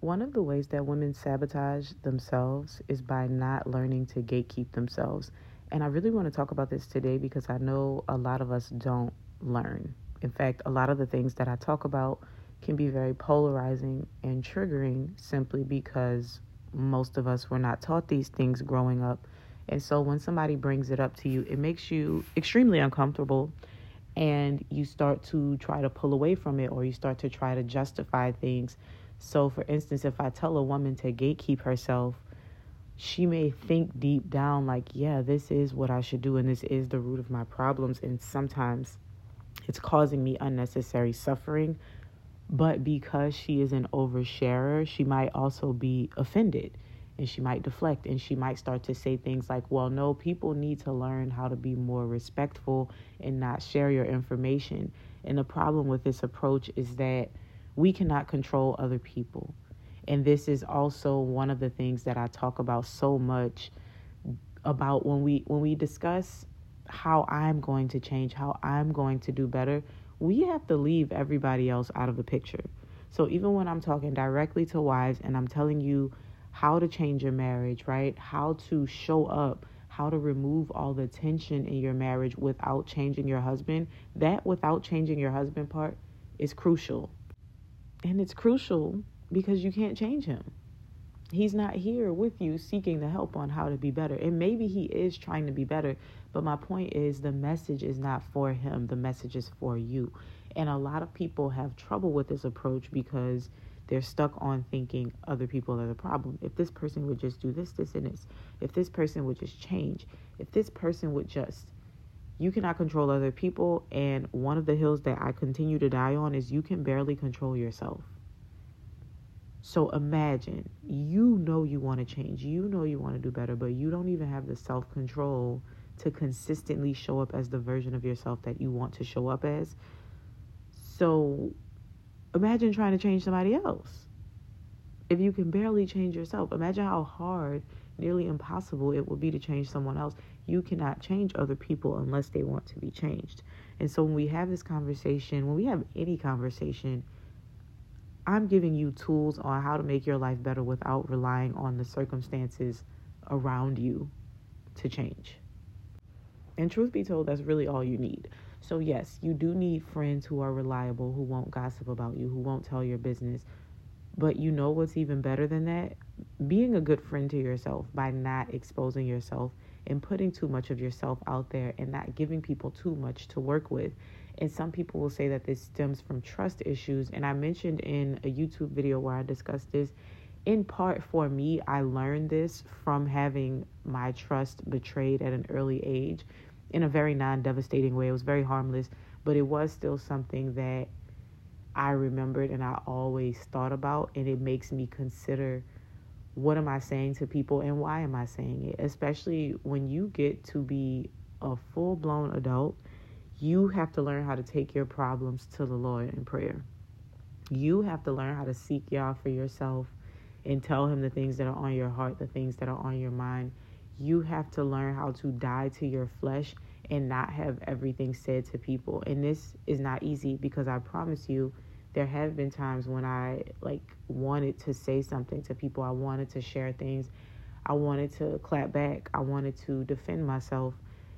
One of the ways that women sabotage themselves is by not learning to gatekeep themselves. And I really want to talk about this today because I know a lot of us don't learn. In fact, a lot of the things that I talk about can be very polarizing and triggering simply because most of us were not taught these things growing up. And so when somebody brings it up to you, it makes you extremely uncomfortable and you start to try to pull away from it, or you start to try to justify things. So, for instance, if I tell a woman to gatekeep herself, she may think deep down like, yeah, this is what I should do, and this is the root of my problems. And sometimes it's causing me unnecessary suffering. But because she is an oversharer, she might also be offended, and she might deflect, and she might start to say things like, well, no, people need to learn how to be more respectful and not share your information. And the problem with this approach is that we cannot control other people. And this is also one of the things that I talk about so much about when we discuss how I'm going to change, how I'm going to do better. We have to leave everybody else out of the picture. So even when I'm talking directly to wives and I'm telling you how to change your marriage, right? How to show up, how to remove all the tension in your marriage without changing your husband, that without changing your husband part is crucial. And it's crucial because you can't change him. He's not here with you seeking the help on how to be better. And maybe he is trying to be better, but my point is the message is not for him. The message is for you. And a lot of people have trouble with this approach because they're stuck on thinking other people are the problem. If this person would just do this, this, and this. If this person would just change. If this person would just. You cannot control other people. And one of the hills that I continue to die on is you can barely control yourself. So imagine, you know you want to change, you know you want to do better, but you don't even have the self-control to consistently show up as the version of yourself that you want to show up as. So imagine trying to change somebody else. If you can barely change yourself, imagine how hard, nearly impossible it will be to change someone else. You cannot change other people unless they want to be changed. And so when we have this conversation, when we have any conversation, I'm giving you tools on how to make your life better without relying on the circumstances around you to change. And truth be told, that's really all you need. So yes, you do need friends who are reliable, who won't gossip about you, who won't tell your business. But you know what's even better than that? Being a good friend to yourself by not exposing yourself and putting too much of yourself out there and not giving people too much to work with. And some people will say that this stems from trust issues. And I mentioned in a YouTube video where I discussed this. In part, for me, I learned this from having my trust betrayed at an early age in a very non-devastating way. It was very harmless, but it was still something that I remembered and I always thought about. And it makes me consider, what am I saying to people and why am I saying it? Especially when you get to be a full-blown adult, you have to learn how to take your problems to the Lord in prayer. You have to learn how to seek Yah for yourself and tell him the things that are on your heart, the things that are on your mind. You have to learn how to die to your flesh and not have everything said to people. And this is not easy because I promise you, there have been times when I wanted to say something to people. I wanted to share things. I wanted to clap back. I wanted to defend myself.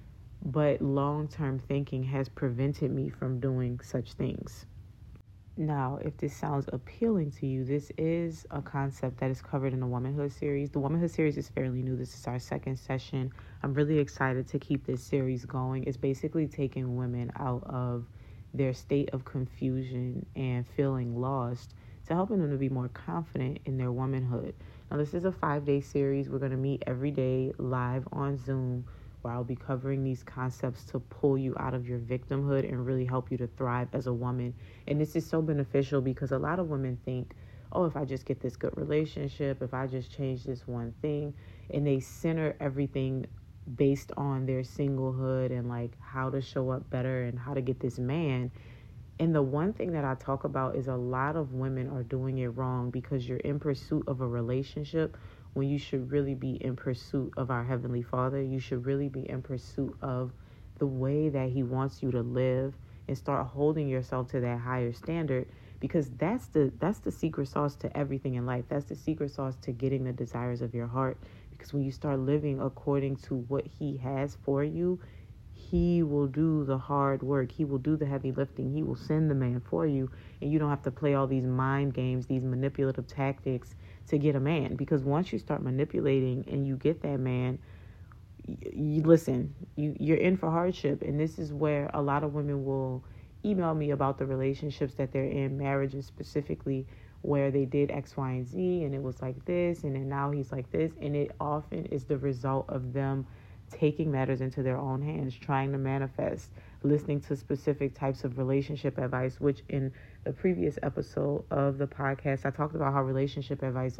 But long-term thinking has prevented me from doing such things. Now, if this sounds appealing to you, this is a concept that is covered in the Womanhood series. The Womanhood series is fairly new. This is our second session. I'm really excited to keep this series going. It's basically taking women out of their state of confusion and feeling lost to helping them to be more confident in their womanhood. Now, this is a 5-day series. We're going to meet every day live on Zoom, where I'll be covering these concepts to pull you out of your victimhood and really help you to thrive as a woman. And this is so beneficial because a lot of women think, oh, if I just get this good relationship, if I just change this one thing, and they center everything based on their singlehood and how to show up better and how to get this man. And the one thing that I talk about is a lot of women are doing it wrong because you're in pursuit of a relationship when you should really be in pursuit of our Heavenly Father. You should really be in pursuit of the way that He wants you to live and start holding yourself to that higher standard, because that's the secret sauce to everything in life. That's the secret sauce to getting the desires of your heart. Because when you start living according to what he has for you, he will do the hard work. He will do the heavy lifting. He will send the man for you, and you don't have to play all these mind games, these manipulative tactics to get a man. Because once you start manipulating and you get that man, you're in for hardship. And this is where a lot of women will email me about the relationships that they're in, marriages specifically, where they did X, Y, and Z, and it was like this, and then now he's like this. And it often is the result of them taking matters into their own hands, trying to manifest, listening to specific types of relationship advice, which in the previous episode of the podcast, I talked about how relationship advice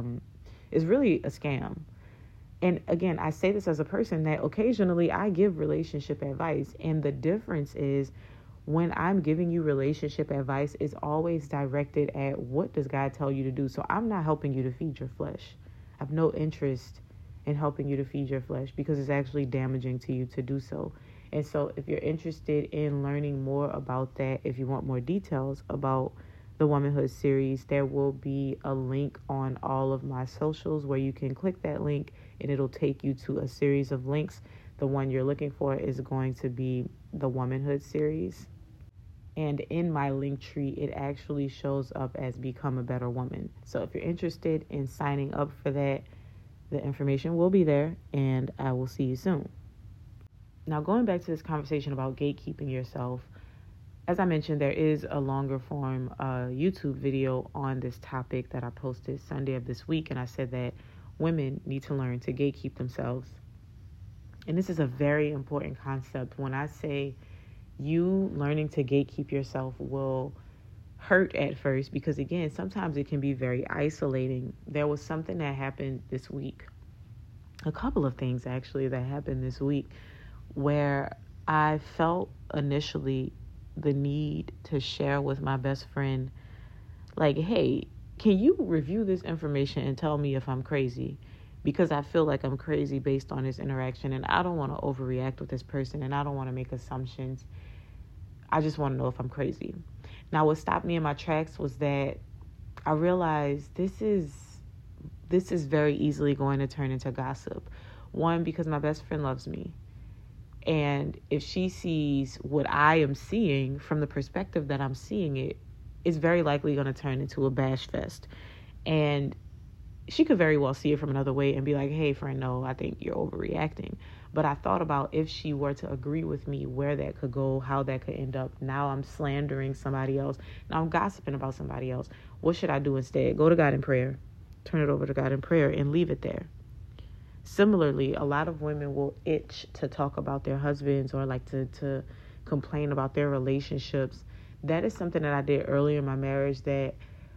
is really a scam. And again, I say this as a person that occasionally I give relationship advice. And the difference is, when I'm giving you relationship advice, it's always directed at what does God tell you to do. So I'm not helping you to feed your flesh. I have no interest in helping you to feed your flesh, because it's actually damaging to you to do so. And so if you're interested in learning more about that, if you want more details about the Womanhood series, there will be a link on all of my socials where you can click that link and it'll take you to a series of links. The one you're looking for is going to be the Womanhood series. And in my link tree, it actually shows up as Become a Better Woman. So if you're interested in signing up for that, the information will be there, and I will see you soon. Now, going back to this conversation about gatekeeping yourself, as I mentioned, there is a longer form YouTube video on this topic that I posted Sunday of this week, and I said that women need to learn to gatekeep themselves. And this is a very important concept. When I say you learning to gatekeep yourself will hurt at first, because again, sometimes it can be very isolating. There was something that happened this week, a couple of things actually that happened this week, where I felt initially the need to share with my best friend, like, hey, can you review this information and tell me if I'm crazy? Because I feel like I'm crazy based on this interaction, and I don't want to overreact with this person, and I don't want to make assumptions. I just want to know if I'm crazy. Now, what stopped me in my tracks was that I realized this is very easily going to turn into gossip. One, because my best friend loves me. And if she sees what I am seeing from the perspective that I'm seeing it, it's very likely going to turn into a bash fest. And she could very well see it from another way and be like, hey, friend, no, I think you're overreacting. But I thought about if she were to agree with me, where that could go, how that could end up. Now I'm slandering somebody else. Now I'm gossiping about somebody else. What should I do instead? Go to God in prayer. Turn it over to God in prayer and leave it there. Similarly, a lot of women will itch to talk about their husbands or like to complain about their relationships. That is something that I did earlier in my marriage that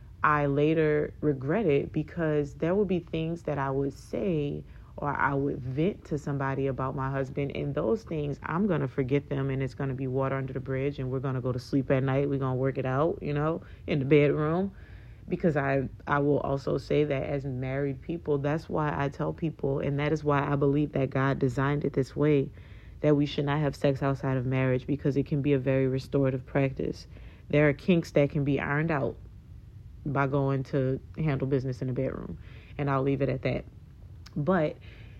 I later regretted, because there would be things that I would say or I would vent to somebody about my husband, and those things, I'm going to forget them, and it's going to be water under the bridge, and we're going to go to sleep at night. We're going to work it out, in the bedroom. Because I will also say that as married people, that's why I tell people, and that is why I believe that God designed it this way, that we should not have sex outside of marriage, because it can be a very restorative practice. There are kinks that can be ironed out by going to handle business in the bedroom, and I'll leave it at that. But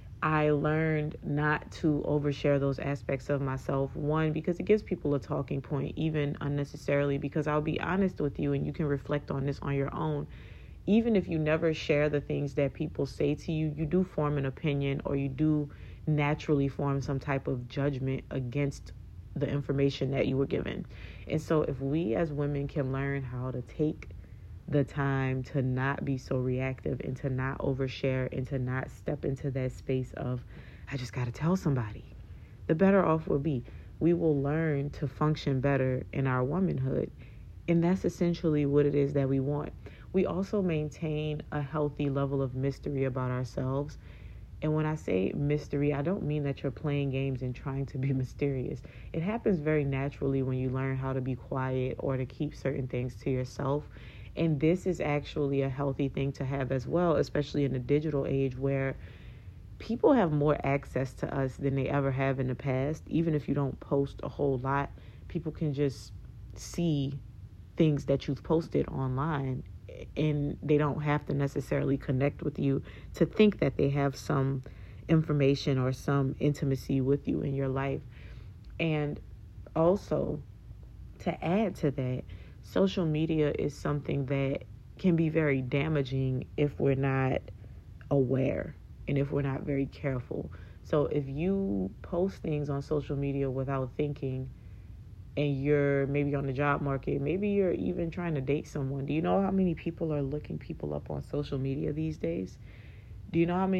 I learned not to overshare those aspects of myself. One, because it gives people a talking point, even unnecessarily, because I'll be honest with you, and you can reflect on this on your own. Even if you never share the things that people say to you, you do form an opinion, or you do naturally form some type of judgment against the information that you were given. And so if we as women can learn how to take the time to not be so reactive and to not overshare and to not step into that space of, I just got to tell somebody, the better off we'll be. We will learn to function better in our womanhood. And that's essentially what it is that we want. We also maintain a healthy level of mystery about ourselves. And when I say mystery, I don't mean that you're playing games and trying to be mysterious. It happens very naturally when you learn how to be quiet or to keep certain things to yourself. And this is actually a healthy thing to have as well, especially in the digital age where people have more access to us than they ever have in the past. Even if you don't post a whole lot, people can just see things that you've posted online, and they don't have to necessarily connect with you to think that they have some information or some intimacy with you in your life. And also, to add to that, social media is something that can be very damaging if we're not aware and if we're not very careful. So if you post things on social media without thinking, and you're maybe on the job market, maybe you're even trying to date someone, do you know how many people are looking people up on social media these days? Do you know how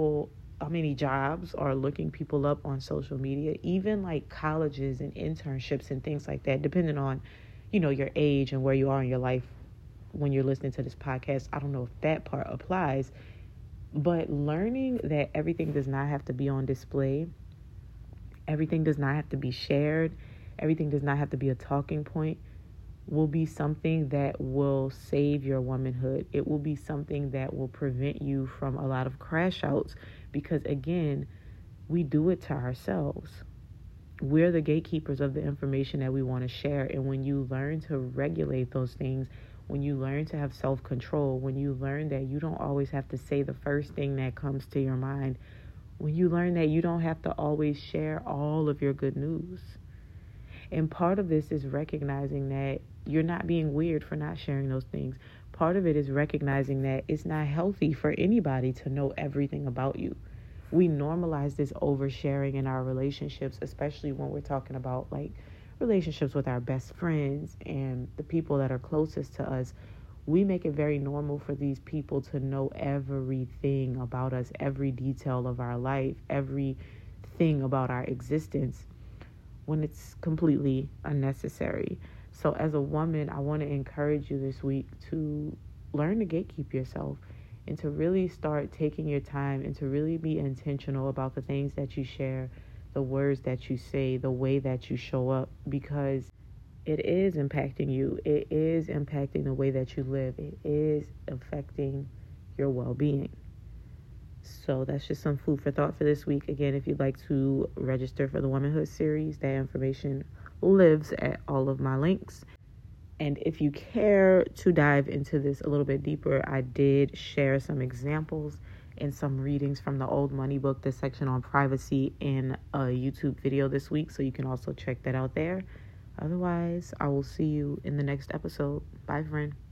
many jobs are looking people up on social media? Even like colleges and internships and things like that, depending on, your age and where you are in your life when you're listening to this podcast. I don't know if that part applies, but learning that everything does not have to be on display, everything does not have to be shared, everything does not have to be a talking point, will be something that will save your womanhood. It will be something that will prevent you from a lot of crash outs, because again, we do it to ourselves. We're the gatekeepers of the information that we want to share. And when you learn to regulate those things, when you learn to have self-control, when you learn that you don't always have to say the first thing that comes to your mind, when you learn that you don't have to always share all of your good news. And part of this is recognizing that you're not being weird for not sharing those things. Part of it is recognizing that it's not healthy for anybody to know everything about you. We normalize this oversharing in our relationships, especially when we're talking about like relationships with our best friends and the people that are closest to us. We make it very normal for these people to know everything about us, every detail of our life, everything about our existence, when it's completely unnecessary. So as a woman, I want to encourage you this week to learn to gatekeep yourself and to really start taking your time and to really be intentional about the things that you share, the words that you say, the way that you show up, because it is impacting you. It is impacting the way that you live. It is affecting your well-being. So that's just some food for thought for this week. Again, if you'd like to register for the Womanhood series, that information lives at all of my links. And if you care to dive into this a little bit deeper, I did share some examples and some readings from the Old Money book, this section on privacy, in a YouTube video this week. So you can also check that out there. Otherwise, I will see you in the next episode. Bye, friend.